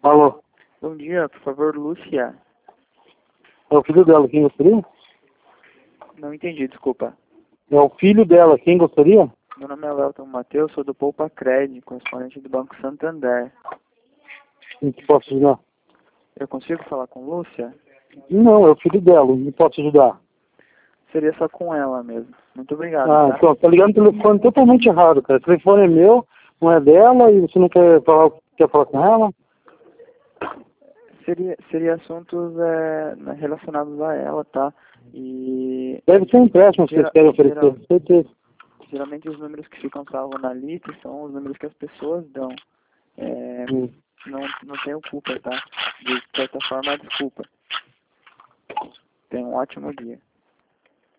Alô, Bom dia, por favor, Lúcia. é o filho dela, quem gostaria? Não entendi, desculpa. É o filho dela, quem gostaria? Meu nome é Lelton Matheus, sou do Poupa Cred, correspondente do Banco Santander. Em que posso ajudar? Eu consigo falar com Lúcia? Não, é o filho dela, em que posso ajudar? Seria só com ela mesmo. Muito obrigado, Ah, tá? então, tá ligando no telefone totalmente errado, cara. O telefone é meu, não é dela, e você não quer falar com ela? Seria assuntos relacionados a ela, tá? E Deve ser um empréstimo que vocês querem oferecer, certeza. geralmente os números que ficam salvos na lista são os números que as pessoas dão. Hum. Não tenho culpa, tá? De certa forma, desculpa. Tenha um ótimo dia.